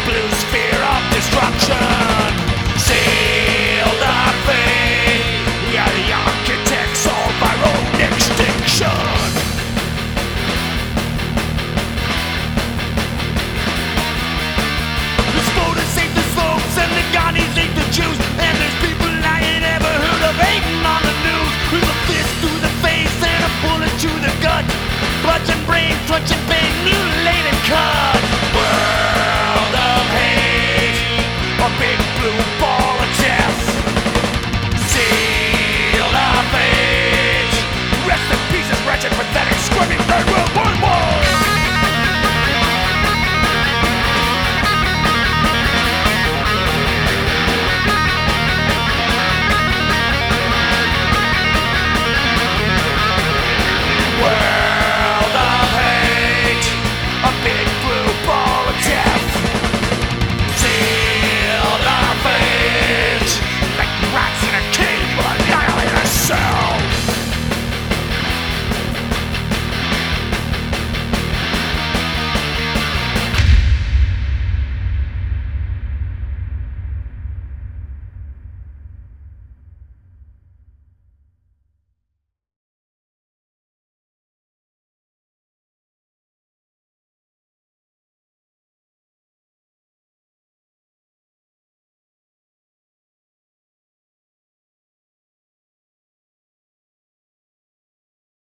blue sphere of destruction. Seal the fate. We are the architects of our own extinction. The voters hate the slopes and the Gandhis hate the Jews, and there's people I ain't ever heard of hating on the news. With a fist to the face and a bullet to the gut, bludgeon brain, crunching pain, mutilated cut.